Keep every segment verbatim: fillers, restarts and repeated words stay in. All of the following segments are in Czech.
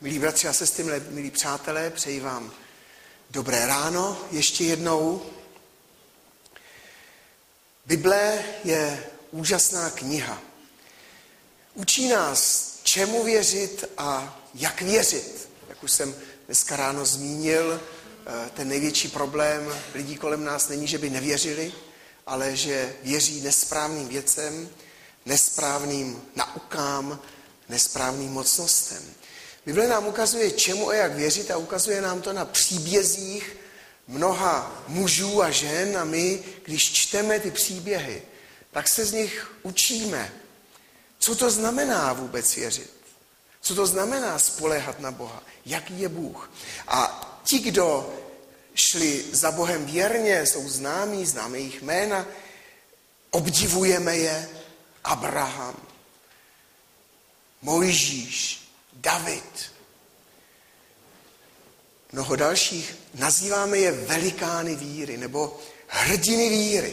Milí bratři a sestry, milí přátelé, přeji vám dobré ráno ještě jednou. Bible je úžasná kniha. Učí nás, čemu věřit a jak věřit. Jak už jsem dneska ráno zmínil, ten největší problém lidí kolem nás není, že by nevěřili, ale že věří nesprávným věcem, nesprávným naukám, nesprávným mocnostem. Bible nám ukazuje, čemu a jak věřit, a ukazuje nám to na příbězích mnoha mužů a žen, a my, když čteme ty příběhy, tak se z nich učíme, co to znamená vůbec věřit. Co to znamená spoléhat na Boha. Jaký je Bůh. A ti, kdo šli za Bohem věrně, jsou známí, známe jejich jména, obdivujeme je. Abraham, Mojžíš, David, mnoho dalších, nazýváme je velikány víry nebo hrdiny víry.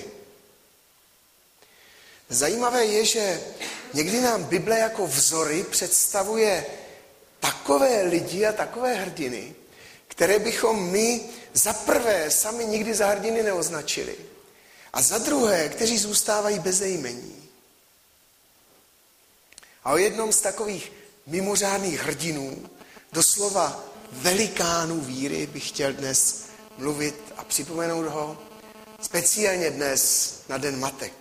Zajímavé je, že někdy nám Bible jako vzory představuje takové lidi a takové hrdiny, které bychom my za prvé sami nikdy za hrdiny neoznačili a za druhé, kteří zůstávají bezejmení. A o jednom z takových mimořádných hrdinů, doslova velikánů víry, bych chtěl dnes mluvit a připomenout ho speciálně dnes na Den matek.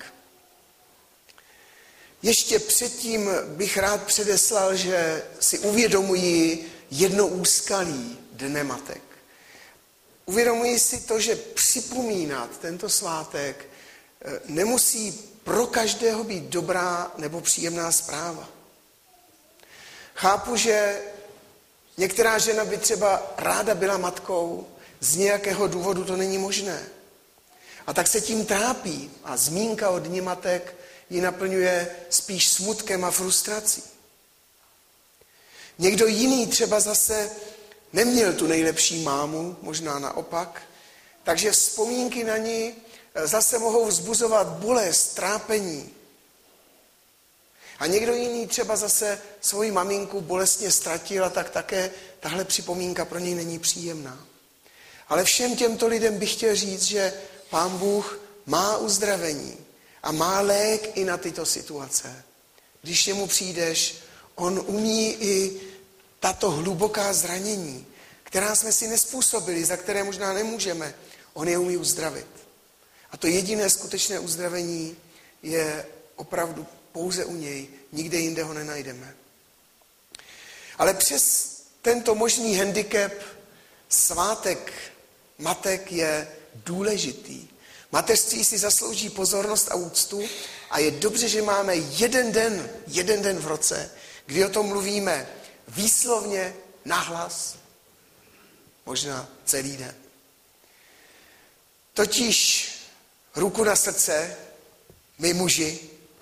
Ještě předtím bych rád předeslal, že si uvědomuji jedno úskalí Dne matek. Uvědomuji si to, že připomínat tento svátek nemusí pro každého být dobrá nebo příjemná zpráva. Chápu, že některá žena by třeba ráda byla matkou, z nějakého důvodu to není možné. A tak se tím trápí a zmínka o Dni matek ji naplňuje spíš smutkem a frustrací. Někdo jiný třeba zase neměl tu nejlepší mámu, možná naopak, takže vzpomínky na ní zase mohou vzbuzovat bolest, trápení. A někdo jiný třeba zase svoji maminku bolestně ztratil, a tak také tahle připomínka pro něj není příjemná. Ale všem těmto lidem bych chtěl říct, že Pán Bůh má uzdravení a má lék i na tyto situace. Když němu přijdeš, on umí i tato hluboká zranění, která jsme si nezpůsobili, za které možná nemůžeme, on je umí uzdravit. A to jediné skutečné uzdravení je opravdu pouze u něj. Nikde jinde ho nenajdeme. Ale přes tento možný handicap svátek matek je důležitý. Mateřství si zaslouží pozornost a úctu a je dobře, že máme jeden den, jeden den v roce, kdy o tom mluvíme výslovně, nahlas, možná celý den. Totiž ruku na srdce, my muži,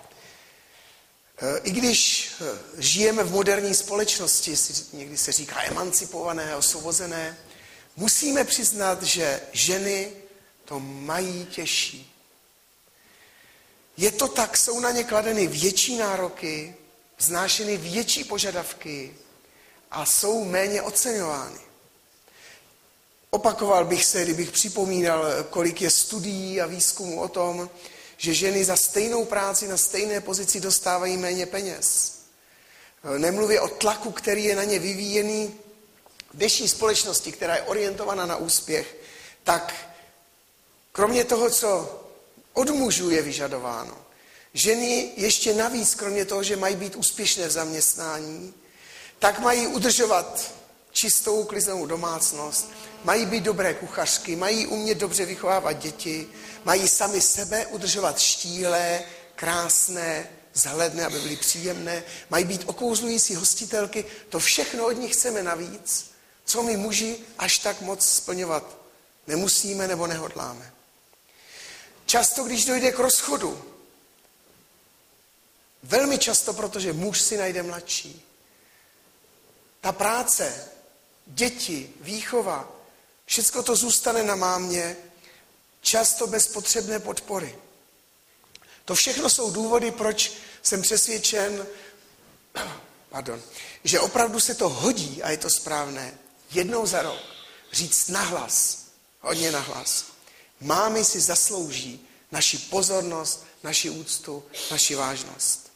i když žijeme v moderní společnosti, někdy se říká emancipované, osvobozené, musíme přiznat, že ženy to mají těžší. Je to tak, jsou na ně kladeny větší nároky, vznášeny větší požadavky a jsou méně oceňovány. Opakoval bych se, kdybych připomínal, kolik je studií a výzkumů o tom, že ženy za stejnou práci na stejné pozici dostávají méně peněz. Nemluvě o tlaku, který je na ně vyvíjený v dnešní společnosti, která je orientovaná na úspěch, tak kromě toho, co od mužů je vyžadováno, ženy ještě navíc, kromě toho, že mají být úspěšné v zaměstnání, tak mají udržovat čistou, ukliznou domácnost, mají být dobré kuchařky, mají umět dobře vychovávat děti, mají sami sebe udržovat štíhlé, krásné, vzhledné, aby byly příjemné, mají být okouzlující hostitelky. To všechno od nich chceme navíc, co my muži až tak moc splňovat nemusíme nebo nehodláme. Často, když dojde k rozchodu, velmi často, protože muž si najde mladší, ta práce, děti, výchova, všecko to zůstane na mámě, často bez potřebné podpory. To všechno jsou důvody, proč jsem přesvědčen, pardon, že opravdu se to hodí a je to správné jednou za rok říct nahlas, hodně nahlas. Mámy si zaslouží naši pozornost, naši úctu, naši vážnost.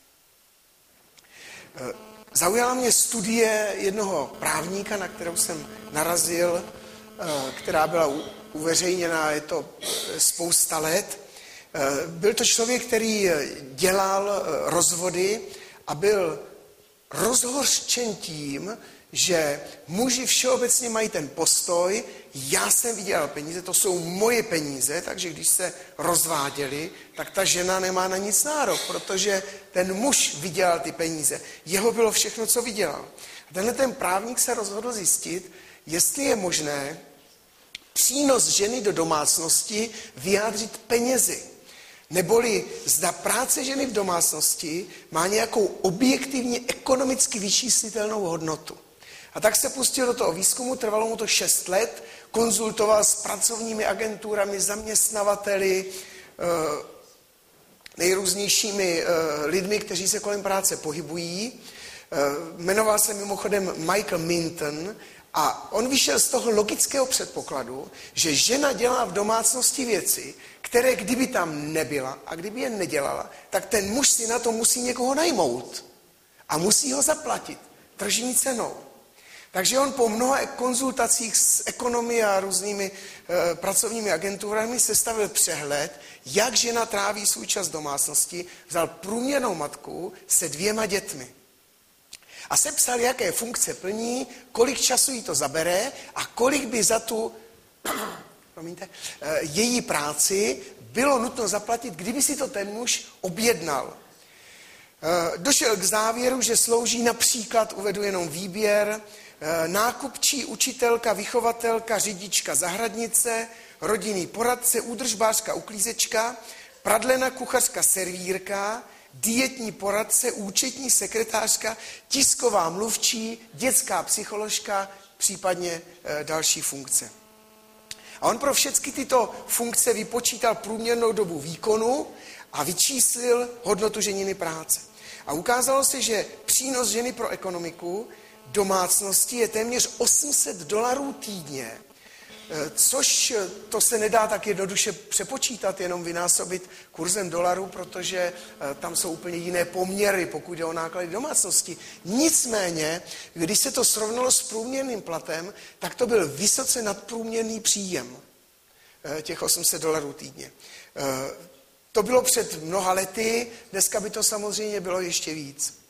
Zaujala mě studie jednoho právníka, na kterou jsem narazil, která byla uveřejněna, je to spousta let. Byl to člověk, který dělal rozvody a byl rozhořčen tím, že muži všeobecně mají ten postoj, já jsem vydělal peníze, to jsou moje peníze, takže když se rozváděli, tak ta žena nemá na nic nárok, protože ten muž vydělal ty peníze. Jeho bylo všechno, co vydělal. A tenhle ten právník se rozhodl zjistit, jestli je možné přínos ženy do domácnosti vyjádřit penězi. Neboli zda práce ženy v domácnosti má nějakou objektivně ekonomicky vyčíslitelnou hodnotu. A tak se pustil do toho výzkumu, trvalo mu to šest let, konzultoval s pracovními agenturami, zaměstnavateli, nejrůznějšími lidmi, kteří se kolem práce pohybují. Jmenoval se mimochodem Michael Minton a on vyšel z toho logického předpokladu, že žena dělá v domácnosti věci, které kdyby tam nebyla a kdyby je nedělala, tak ten muž si na to musí někoho najmout a musí ho zaplatit tržní cenou. Takže on po mnoha konzultacích s ekonomy a různými e, pracovními agenturami sestavil přehled, jak žena tráví svůj čas v domácnosti, vzal průměrnou matku se dvěma dětmi. A sepsal, jaké funkce plní, kolik času jí to zabere a kolik by za tu promiňte, e, její práci bylo nutno zaplatit, kdyby si to ten muž objednal. E, došel k závěru, že slouží například, uvedu jenom výběr, nákupčí, učitelka, vychovatelka, řidička zahradnice, rodinný poradce, údržbářka, uklízečka, pradlena, kuchařka, servírka, dietní poradce, účetní sekretářka, tisková mluvčí, dětská psycholožka, případně e, další funkce. A on pro všechny tyto funkce vypočítal průměrnou dobu výkonu a vyčíslil hodnotu ženiny práce. A ukázalo se, že přínos ženy pro ekonomiku domácnosti je téměř osm set dolarů týdně, což to se nedá tak jednoduše přepočítat, jenom vynásobit kurzem dolarů, protože tam jsou úplně jiné poměry, pokud jde o náklady domácnosti. Nicméně, když se to srovnalo s průměrným platem, tak to byl vysoce nadprůměrný příjem těch osm set dolarů týdně. To bylo před mnoha lety, dneska by to samozřejmě bylo ještě víc.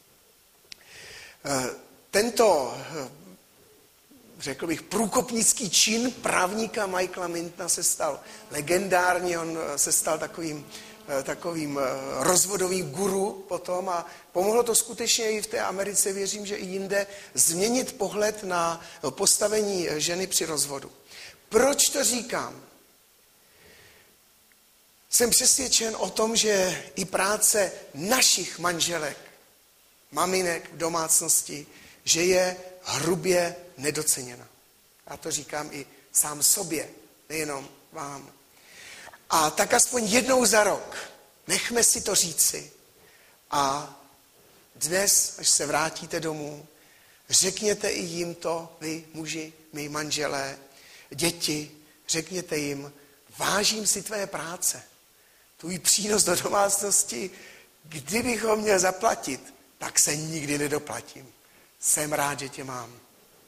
Tento, řekl bych, průkopnický čin právníka Michaela Mintona se stal legendární, on se stal takovým, takovým rozvodovým guru potom a pomohlo to skutečně i v té Americe, věřím, že i jinde, změnit pohled na postavení ženy při rozvodu. Proč to říkám? Jsem přesvědčen o tom, že i práce našich manželek, maminek v domácnosti, že je hrubě nedoceněna. Já to říkám i sám sobě, nejenom vám. A tak aspoň jednou za rok nechme si to říci a dnes, až se vrátíte domů, řekněte i jim to, vy muži, my manželé, děti, řekněte jim, vážím si tvé práce, tvůj přínos do domácnosti, kdybych ho měl zaplatit, tak se nikdy nedoplatím. Jsem rád, že tě mám.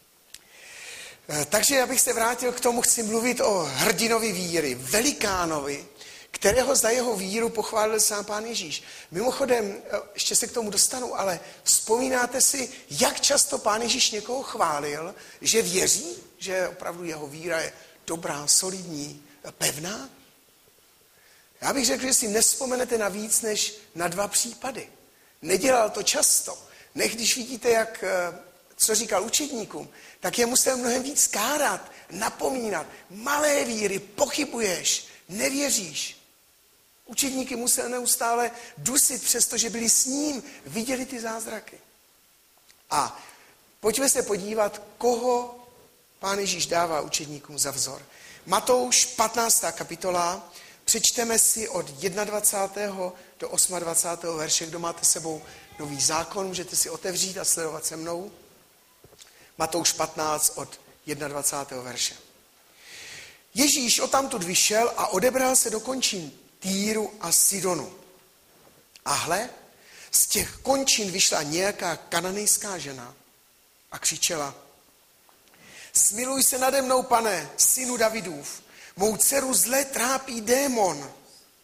Takže abych se vrátil k tomu, chci mluvit o hrdinovi víry, velikánovi, kterého za jeho víru pochválil sám Pán Ježíš. Mimochodem, ještě se k tomu dostanu, ale vzpomínáte si, jak často Pán Ježíš někoho chválil, že věří, že opravdu jeho víra je dobrá, solidní, pevná? Já bych řekl, že si nevzpomenete na víc než na dva případy. Nedělal to často. Nech, když vidíte, jak, co říkal učedníkům, tak je musel mnohem víc kárat, napomínat. Malé víry, pochybuješ, nevěříš. Učedníky musel neustále dusit, přestože byli s ním, viděli ty zázraky. A pojďme se podívat, koho Pán Ježíš dává učedníkům za vzor. Matouš patnáctá kapitola, přečteme si od dvacátého prvního do dvacátého osmého verše, kdo máte sebou Nový zákon, můžete si otevřít a sledovat se mnou. Matouš patnáct od dvacátého prvního verše. Ježíš odtamtud vyšel a odebral se do končin Týru a Sidonu. A hle, z těch končin vyšla nějaká kananejská žena a křičela: Smiluj se nade mnou, Pane, synu Davidův, mou dceru zle trápí démon.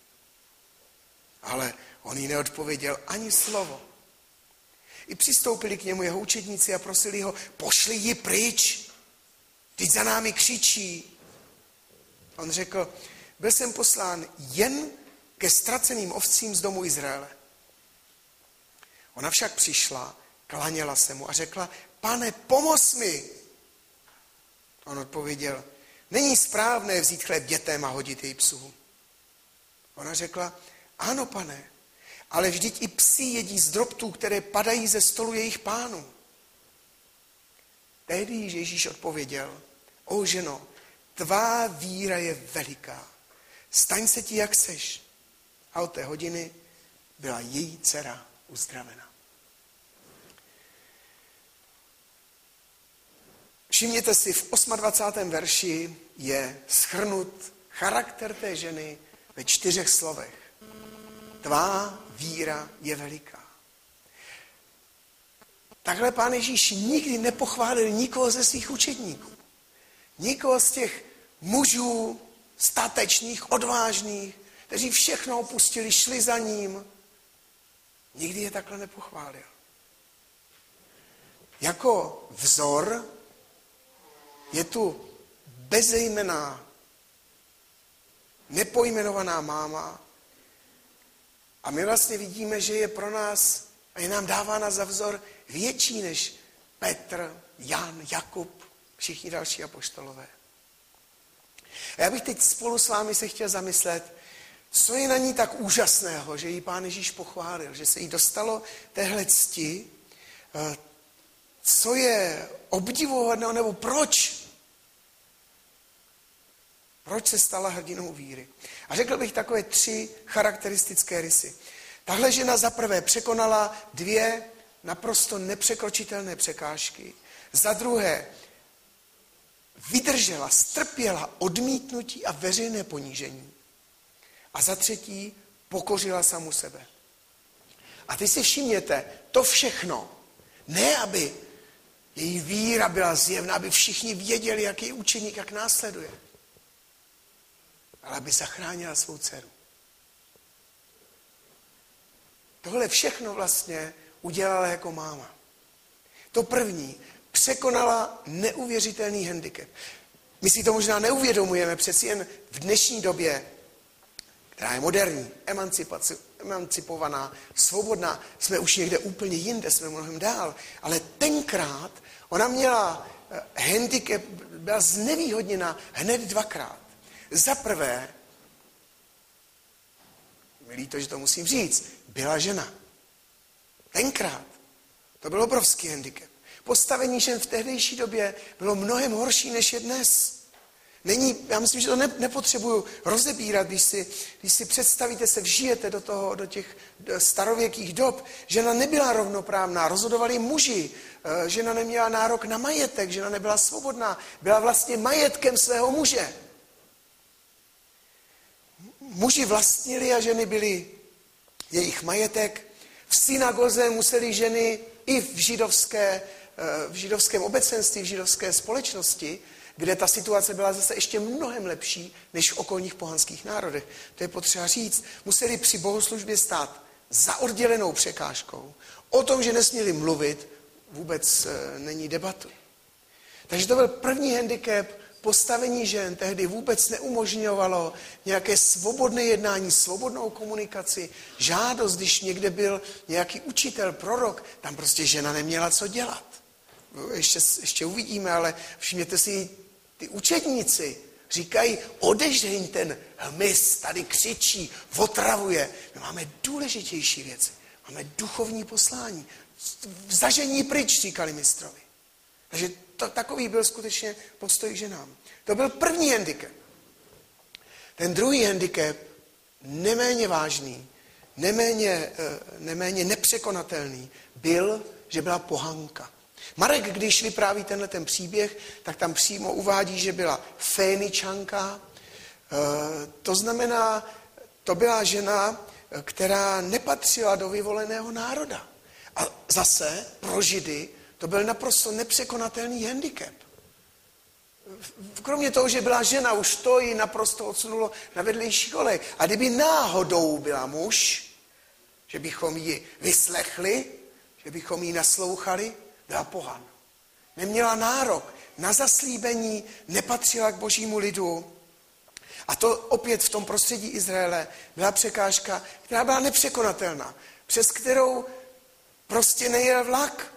Ale on jí neodpověděl ani slovo. I přistoupili k němu jeho učedníci a prosili ho: pošli ji pryč, teď za námi křičí. On řekl: byl jsem poslán jen ke ztraceným ovcím z domu Izraele. Ona však přišla, klaněla se mu a řekla: Pane, pomoz mi. On odpověděl: není správné vzít chléb dětem a hodit jej psům. Ona řekla: ano, Pane, ale vždyť i psi jedí z drobtů, které padají ze stolu jejich pánů. Tehdy Ježíš odpověděl: o ženo, tvá víra je veliká, staň se ti, jak seš. A od té hodiny byla její dcera uzdravena. Všimněte si, v dvacátém osmém verši je shrnut charakter té ženy ve čtyřech slovech. Tvá víra je veliká. Takhle Pán Ježíš nikdy nepochválil nikoho ze svých učedníků. Nikoho z těch mužů statečných, odvážných, kteří všechno opustili, šli za ním. Nikdy je takhle nepochválil. Jako vzor je tu bezejmenná, nepojmenovaná máma a my vlastně vidíme, že je pro nás a je nám dávána za vzor větší než Petr, Jan, Jakub, všichni další apoštolové. A já bych teď spolu s vámi se chtěl zamyslet, co je na ní tak úžasného, že ji Pán Ježíš pochválil, že se jí dostalo téhle cti, co je obdivuhodného, nebo proč? Proč se stala hrdinou víry? A řekl bych takové tři charakteristické rysy. Tahle žena za prvé překonala dvě naprosto nepřekročitelné překážky. Za druhé vydržela, strpěla odmítnutí a veřejné ponížení. A za třetí pokořila samu sebe. A teď si všimněte, to všechno, ne aby její víra byla zjevná, aby všichni věděli, jak je učeník, jak následuje, ale aby zachránila svou dceru. Tohle všechno vlastně udělala jako máma. To první, překonala neuvěřitelný handicap. My si to možná neuvědomujeme, přeci jen v dnešní době, která je moderní, emancipovaná, svobodná, jsme už někde úplně jinde, jsme mnohem dál. Ale tenkrát ona měla handicap, byla znevýhodněna hned dvakrát. Za prvé, milí to, že to musím říct, byla žena. Tenkrát. To byl obrovský handicap. Postavení žen v tehdejší době bylo mnohem horší, než je dnes. Není, já myslím, že to ne, nepotřebuju rozebírat, když si, když si představíte se, vžijete do, toho, do těch starověkých dob. Žena nebyla rovnoprávná, rozhodovali muži. Žena neměla nárok na majetek, žena nebyla svobodná, byla vlastně majetkem svého muže. Muži vlastnili a ženy byly jejich majetek. V synagoze museli ženy i v, židovské, v židovském obecenství, v židovské společnosti, kde ta situace byla zase ještě mnohem lepší než v okolních pohanských národech. To je potřeba říct. Museli při bohoslužbě stát za oddělenou překážkou. O tom, že nesměli mluvit, vůbec není debatu. Takže to byl první handicap. Postavení žen tehdy vůbec neumožňovalo nějaké svobodné jednání, svobodnou komunikaci. Žádost, když někde byl nějaký učitel, prorok, tam prostě žena neměla co dělat. Ještě, ještě uvidíme, ale všimněte si, ty učedníci říkají, odežeň ten hmyz, tady křičí, otravuje. My máme důležitější věci. Máme duchovní poslání. Zažení pryč, říkali mistrovi. Takže to, takový byl skutečně postoj k ženám. To byl první handicap. Ten druhý handicap, neméně vážný, neméně, neméně nepřekonatelný byl, že byla pohanka. Marek, když vypráví tenhle ten příběh, tak tam přímo uvádí, že byla Féničanka. To znamená, to byla žena, která nepatřila do vyvoleného národa. A zase pro Židy to byl naprosto nepřekonatelný handicap. Kromě toho, že byla žena, už to ji naprosto odsunulo na vedlejší kolej. A kdyby náhodou byla muž, že bychom ji vyslechli, že bychom ji naslouchali, byla pohan. Neměla nárok na zaslíbení, nepatřila k božímu lidu. A to opět v tom prostředí Izraele byla překážka, která byla nepřekonatelná, přes kterou prostě nejel vlak.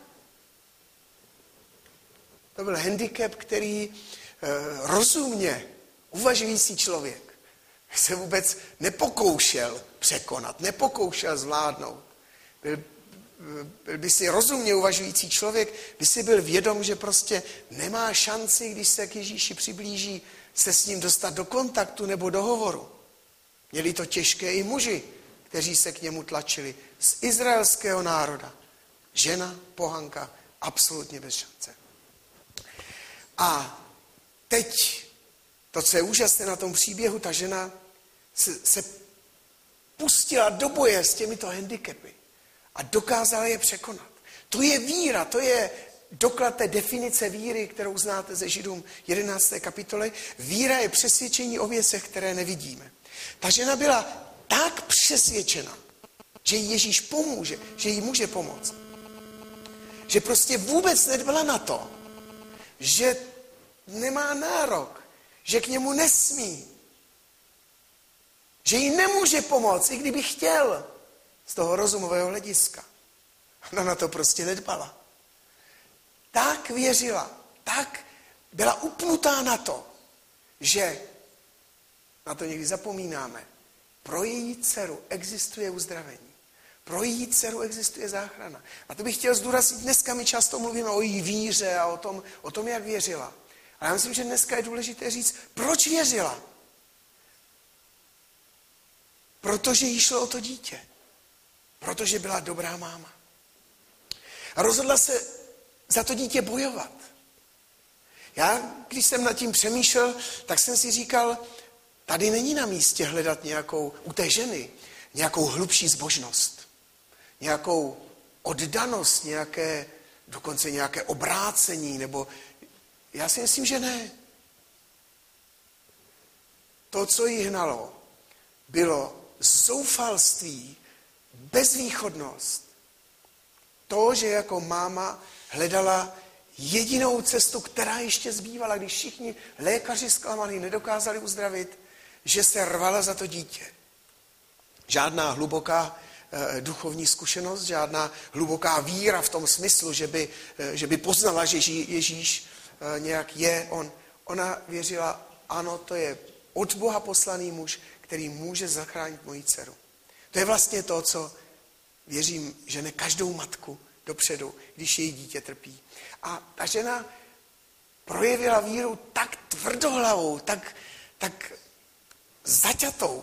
To byl handicap, který eh, rozumně uvažující člověk se vůbec nepokoušel překonat, nepokoušel zvládnout. Byl, byl by si rozumně uvažující člověk, by si byl vědom, že prostě nemá šanci, když se k Ježíši přiblíží, se s ním dostat do kontaktu nebo do hovoru. Měli to těžké i muži, kteří se k němu tlačili z izraelského národa. Žena, pohanka, absolutně bez šance. A teď, to, co je úžasné na tom příběhu, ta žena se, se pustila do boje s těmito handicapy a dokázala je překonat. To je víra, to je doklad té definice víry, kterou znáte ze Židům jedenácté kapitoly. Víra je přesvědčení o věcech, které nevidíme. Ta žena byla tak přesvědčena, že jí Ježíš pomůže, že jí může pomoct. Že prostě vůbec nedbala na to, že nemá nárok, že k němu nesmí, že jí nemůže pomoct, i kdyby chtěl, z toho rozumového hlediska. Ona na to prostě nedbala. Tak věřila, tak byla upnutá na to, že, na to někdy zapomínáme, pro její dceru existuje uzdravení. Pro její dceru existuje záchrana. A to bych chtěl zdůraznit, dneska my často mluvíme o její víře a o tom, o tom, jak věřila. Ale já myslím, že dneska je důležité říct, proč věřila. Protože jí šlo o to dítě. Protože byla dobrá máma. A rozhodla se za to dítě bojovat. Já, když jsem nad tím přemýšlel, tak jsem si říkal, tady není na místě hledat nějakou, u té ženy, nějakou hlubší zbožnost, nějakou oddanost, nějaké, dokonce nějaké obrácení, nebo já si myslím, že ne. To, co jí hnalo, bylo zoufalství, bezvýchodnost. To, že jako máma hledala jedinou cestu, která ještě zbývala, když všichni lékaři zklamaní nedokázali uzdravit, že se rvala za to dítě. Žádná hluboká eh, duchovní zkušenost, žádná hluboká víra v tom smyslu, že by, eh, že by poznala, že Ježí, Ježíš eh, nějak je on. Ona věřila, ano, to je od Boha poslaný muž, který může zachránit moji dceru. To je vlastně to, co věřím, že ne každou matku dopředu, když její dítě trpí. A ta žena projevila víru tak tvrdohlavou, tak, tak zaťatou.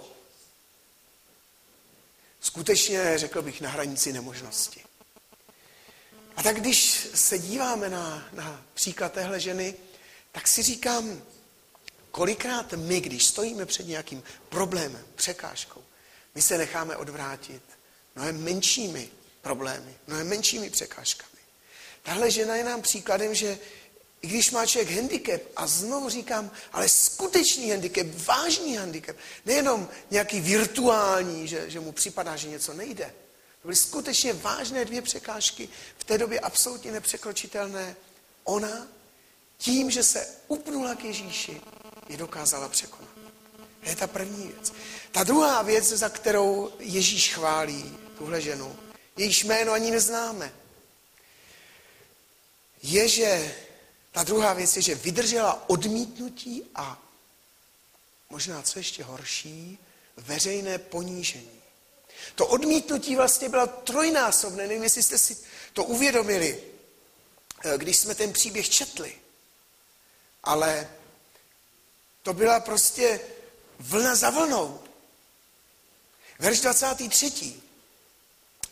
Skutečně, řekl bych, na hranici nemožnosti. A tak když se díváme na, na příklad téhle ženy, tak si říkám, kolikrát my, když stojíme před nějakým problémem, překážkou, my se necháme odvrátit mnohem menšími problémy, mnohem menšími překážkami. Tahle žena je nám příkladem, že i když má člověk handicap, a znovu říkám, ale skutečný handicap, vážný handicap, nejenom nějaký virtuální, že, že mu připadá, že něco nejde. To byly skutečně vážné dvě překážky, v té době absolutně nepřekročitelné. Ona tím, že se upnula k Ježíši, je dokázala překonat. To je ta první věc. Ta druhá věc, za kterou Ježíš chválí tuhle ženu, jejíž jméno ani neznáme, je, že ta druhá věc je, že vydržela odmítnutí a možná co ještě horší, veřejné ponížení. To odmítnutí vlastně bylo trojnásobné, nevím, jestli jste si to uvědomili, když jsme ten příběh četli. Ale to byla prostě vlna za vlnou. Verš dvacátý třetí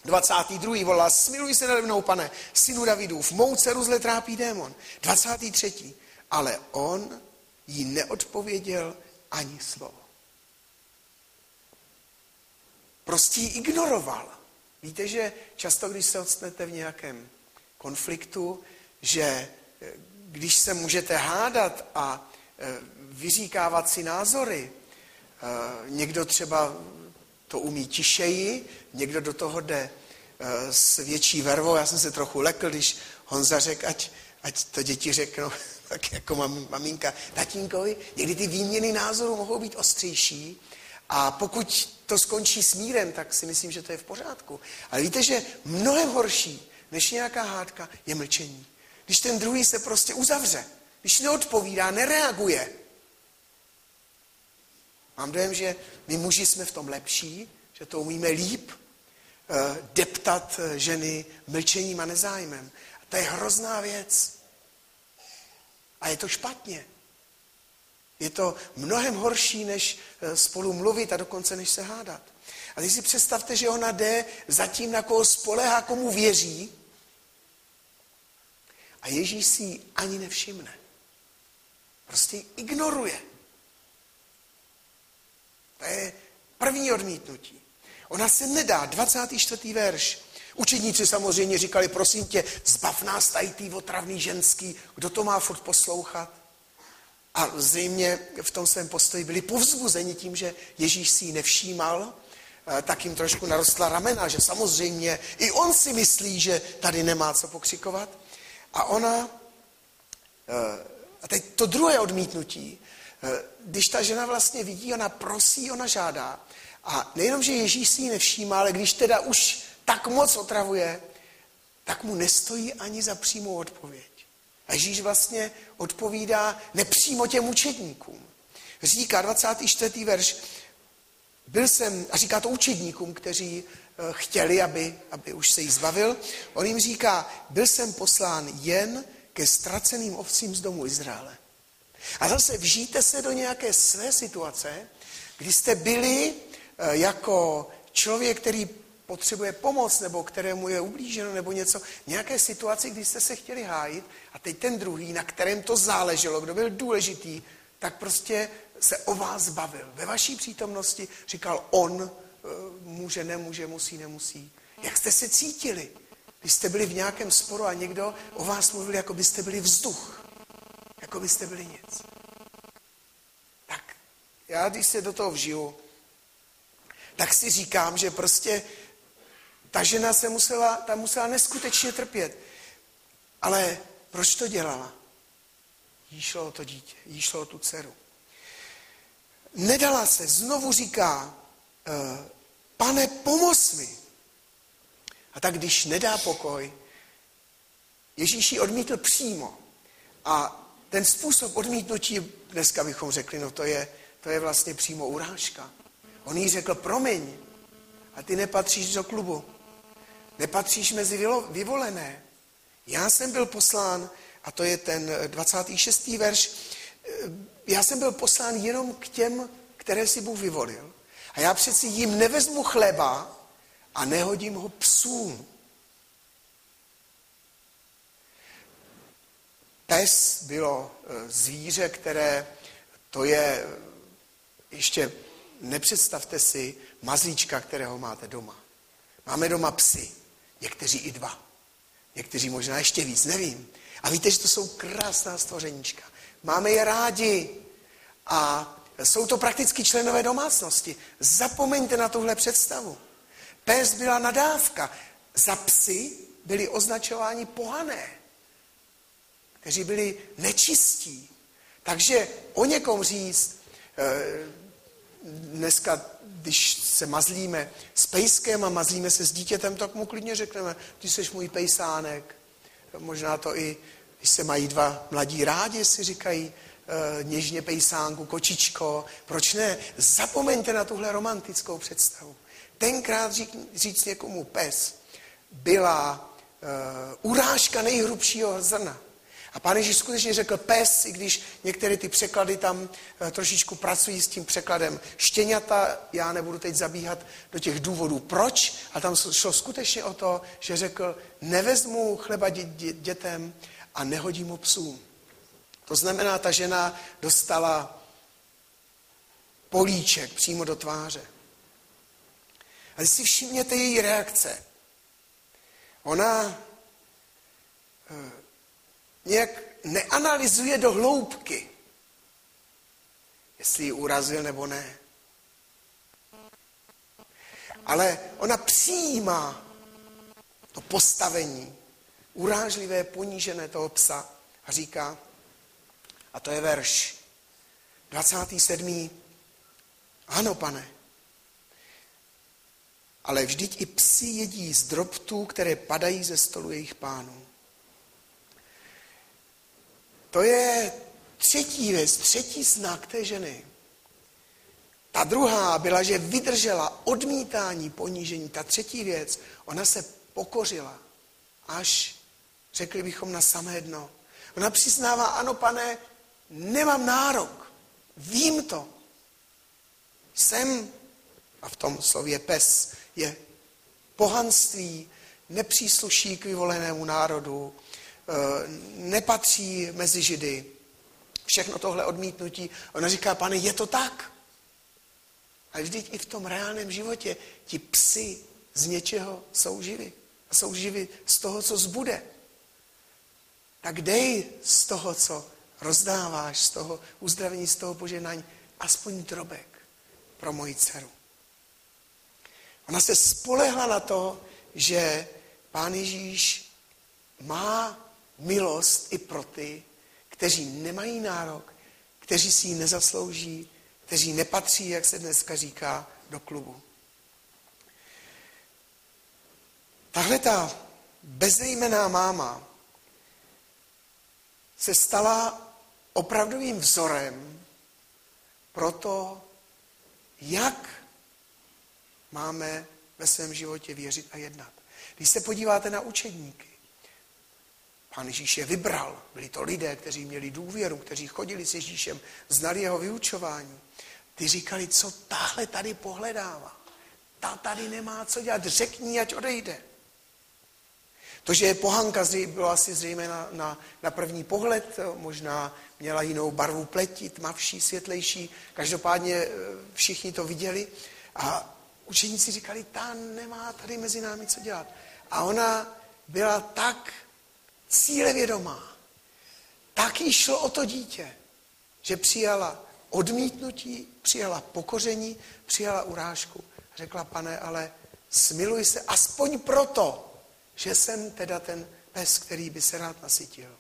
dvacátý druhý volá, smiluj se nade mnou, pane, synu Davidův, mou dceru zle trápí démon. dvacátý třetí Ale on jí neodpověděl ani slovo. Prostě ji ignoroval. Víte, že často, když se odstnete v nějakém konfliktu, že když se můžete hádat a vyříkávat si názory, někdo třeba to umí tišeji, někdo do toho jde s větší vervou. Já jsem se trochu lekl, když Honza řekl, ať, ať to děti řeknou, tak jako mam, maminka tatínkovi. Někdy ty výměny názorů mohou být ostřejší a pokud to skončí s mírem, tak si myslím, že to je v pořádku. Ale víte, že mnohem horší než nějaká hádka je mlčení. Když ten druhý se prostě uzavře, když neodpovídá, nereaguje. Mám dojem, že my muži jsme v tom lepší, že to umíme líp eh, deptat ženy mlčením a nezájmem. A to je hrozná věc. A je to špatně. Je to mnohem horší, než spolu mluvit a dokonce než se hádat. A teď si představte, že ona jde za tím, na koho spolehá, komu věří, a Ježíš si ji ani nevšimne. Prostě ji ignoruje. To je první odmítnutí. Ona se nedá, dvacátý čtvrtý verš. Učedníci samozřejmě říkali, prosím tě, zbav nás tady tý otravný ženský, kdo to má furt poslouchat? A zřejmě v tom svém postoji byli povzbuzeni tím, že Ježíš si ji nevšímal, tak jim trošku narostla ramena, že samozřejmě i on si myslí, že tady nemá co pokřikovat. A ona, a teď to druhé odmítnutí, když ta žena vlastně vidí, ona prosí, ona žádá. A nejenom, že Ježíš si ji nevšímá, ale když teda už tak moc otravuje, tak mu nestojí ani za přímou odpověď. A Ježíš vlastně odpovídá nepřímo těm učedníkům. Říká dvacátý čtvrtý verš, byl jsem, a říká to učedníkům, kteří chtěli, aby, aby už se jí zbavil, on jim říká, byl jsem poslán jen ke ztraceným ovcím z domu Izraele. A zase vžijte se do nějaké své situace, kdy jste byli jako člověk, který potřebuje pomoc, nebo kterému je ublíženo, nebo něco, nějaké situaci, kdy jste se chtěli hájit a teď ten druhý, na kterém to záleželo, kdo byl důležitý, tak prostě se o vás zbavil. Ve vaší přítomnosti říkal on, může, nemůže, musí, nemusí. Jak jste se cítili, když jste byli v nějakém sporu a někdo o vás mluvil, jako byste byli vzduch, jako byste byli nic. Tak já, když se do toho vžiju, tak si říkám, že prostě ta žena se musela, ta musela neskutečně trpět. Ale proč to dělala? Jí šlo o to dítě, jí šlo o tu dceru. Nedala se, znovu říká, pane, pomoz mi. A tak když nedá pokoj, Ježíš ji odmítl přímo. A ten způsob odmítnutí, dneska bychom řekli, no to je, to je vlastně přímo urážka. On jí řekl, promiň, a ty nepatříš do klubu. Nepatříš mezi vyvolené. Já jsem byl poslán, a to je ten dvacátý šestý verš, já jsem byl poslán jenom k těm, které si Bůh vyvolil. A já přeci jim nevezmu chleba a nehodím ho psům. Pes bylo zvíře, které, to je, ještě nepředstavte si mazlíčka, kterého máte doma. Máme doma psy, někteří i dva, někteří možná ještě víc, nevím. A víte, že to jsou krásná stvořeníčka. Máme je rádi a jsou to prakticky členové domácnosti. Zapomeňte na tuhle představu. Pes byla nadávka. Za psy byli označováni pohané, kteří byli nečistí. Takže o někom říct, dneska, když se mazlíme s pejskem a mazlíme se s dítětem, tak mu klidně řekneme, ty jsi můj pejsánek. Možná to i, když se mají dva mladí rádi, si říkají e, něžně pejsánku, kočičko. Proč ne? Zapomeňte na tuhle romantickou představu. Tenkrát říct, říct někomu pes byla e, urážka nejhrubšího zrna. A Pán Ježíš skutečně řekl pes, i když některé ty překlady tam trošičku pracují s tím překladem štěňata, já nebudu teď zabíhat do těch důvodů proč, a tam šlo skutečně o to, že řekl, nevezmu chleba dě, dě, dětem a nehodím ho psům. To znamená, ta žena dostala políček přímo do tváře. A když si všimněte její reakce, ona eh, nějak neanalyzuje do hloubky, jestli ji urazil nebo ne. Ale ona přijímá to postavení, urážlivé, ponížené toho psa a říká, a to je verš dvacátý sedmý Ano, pane, ale vždyť i psi jedí z drobtů, které padají ze stolu jejich pánů. To je třetí věc, třetí znak té ženy. Ta druhá byla, že vydržela odmítání, ponížení. Ta třetí věc, ona se pokořila, až, řekli bychom, na samé dno. Ona přiznává, ano, pane, nemám nárok, vím to. Jsem, a v tom slově pes, je pohanství, nepřísluší k vyvolenému národu, nepatří mezi Židy. Všechno tohle odmítnutí. Ona říká, pane, je to tak. Ale vždyť i v tom reálném životě ti psi z něčeho jsou živi. A jsou živi z toho, co zbude. Tak dej z toho, co rozdáváš, z toho uzdravení, z toho požehnání, aspoň drobek pro moji dceru. Ona se spolehla na to, že Pán Ježíš má milost i pro ty, kteří nemají nárok, kteří si ji nezaslouží, kteří nepatří, jak se dneska říká, do klubu. Tahle ta bezejmenná máma se stala opravdovým vzorem pro to, jak máme ve svém životě věřit a jednat. Když se podíváte na učedníky, Pán Ježíš je vybral. Byli to lidé, kteří měli důvěru, kteří chodili s Ježíšem, znali jeho vyučování. Ty říkali, co tahle tady pohledává. Ta tady nemá co dělat, řekni, ať odejde. To, že je pohanka, bylo asi zřejmě na, na, na první pohled, možná měla jinou barvu pleti, tmavší, světlejší. Každopádně všichni to viděli. A učeníci říkali, ta nemá tady mezi námi co dělat. A ona byla tak cílevědomá. Tak jí šlo o to dítě, že přijala odmítnutí, přijala pokoření, přijala urážku. Řekla, pane, ale smiluj se aspoň proto, že jsem teda ten pes, který by se rád nasytil.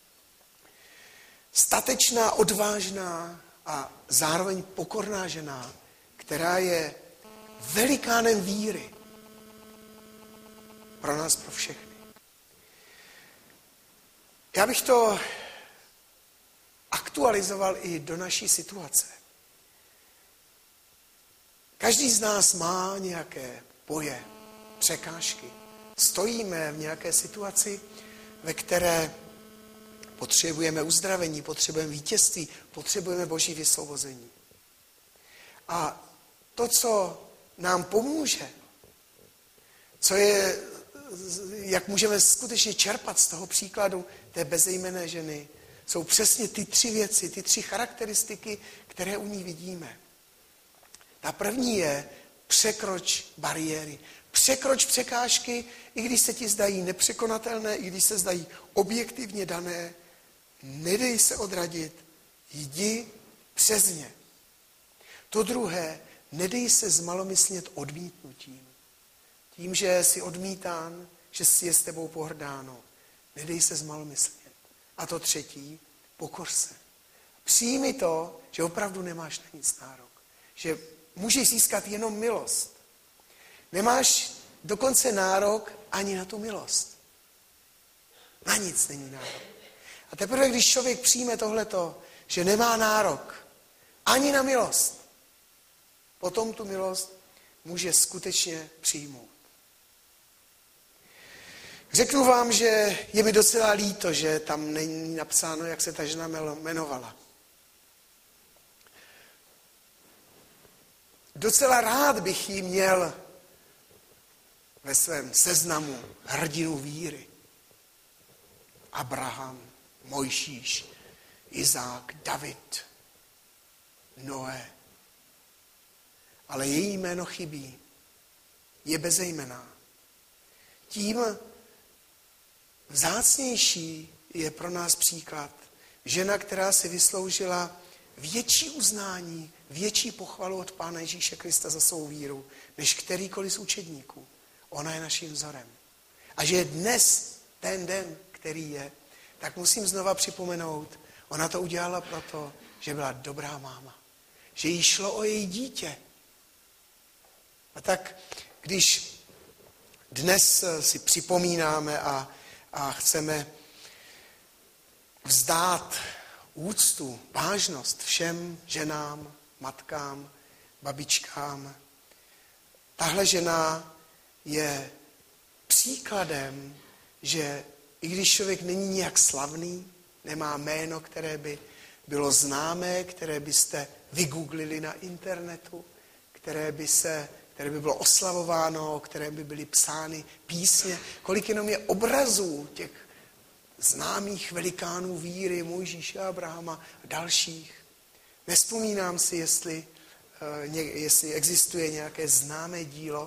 Statečná, odvážná a zároveň pokorná žena, která je velikánem víry pro nás, pro všechny. Já bych to aktualizoval i do naší situace. Každý z nás má nějaké boje, překážky. Stojíme v nějaké situaci, ve které potřebujeme uzdravení, potřebujeme vítězství, potřebujeme Boží vysvobození. A to, co nám pomůže, co je, jak můžeme skutečně čerpat z toho příkladu té bezejmenné ženy, jsou přesně ty tři věci, ty tři charakteristiky, které u ní vidíme. Ta první je překroč bariéry. Překroč překážky, i když se ti zdají nepřekonatelné, i když se zdají objektivně dané, nedej se odradit, jdi přes ně. To druhé, nedej se zmalomyslnět odmítnutím. Tím, že jsi odmítán, že si je s tebou pohrdáno. Nedej se zmalomyslnět. A to třetí, pokor se. Přijmi to, že opravdu nemáš na nic nárok. Že můžeš získat jenom milost. Nemáš dokonce nárok ani na tu milost. Na nic není nárok. A teprve, když člověk přijme tohleto, že nemá nárok ani na milost, potom tu milost může skutečně přijmout. Řeknu vám, že je mi docela líto, že tam není napsáno, jak se ta žena jmenovala. Docela rád bych ji měl ve svém seznamu hrdinů víry. Abraham, Mojžíš, Izák, David, Noé. Ale její jméno chybí. Je bezejmenná. Tím vzácnější je pro nás příklad. Žena, která si vysloužila větší uznání, větší pochvalu od Pána Ježíše Krista za svou víru, než kterýkoliv z učedníků. Ona je naším vzorem. A že je dnes ten den, který je, tak musím znova připomenout, ona to udělala proto, že byla dobrá máma. Že jí šlo o její dítě. A tak, když dnes si připomínáme a, a chceme vzdát úctu, vážnost všem ženám, matkám, babičkám, tahle žena je příkladem, že i když člověk není nějak slavný, nemá jméno, které by bylo známé, které byste vygooglili na internetu, které by, se, které by bylo oslavováno, které by byly psány písně, kolik jenom je obrazů těch známých velikánů víry, Mojžíše, Abrahama a dalších. Nevzpomínám si, jestli, jestli existuje nějaké známé dílo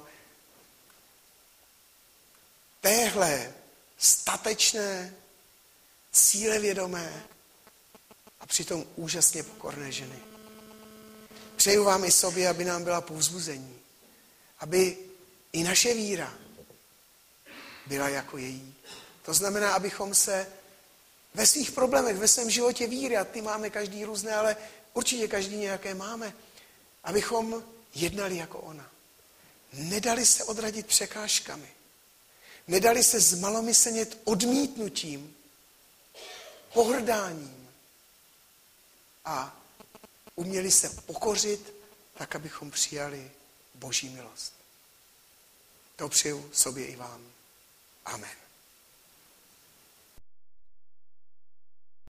téhle statečné, cílevědomé a přitom úžasně pokorné ženy. Přeju vám i sobě, aby nám byla povzbuzení, aby i naše víra byla jako její. To znamená, abychom se ve svých problémech, ve svém životě víry, a ty máme každý různé, ale určitě každý nějaké máme, abychom jednali jako ona. Nedali se odradit překážkami. Nedali se zmalomyslnět odmítnutím, pohrdáním a uměli se pokořit tak, abychom přijali Boží milost. To přeju sobě i vám. Amen.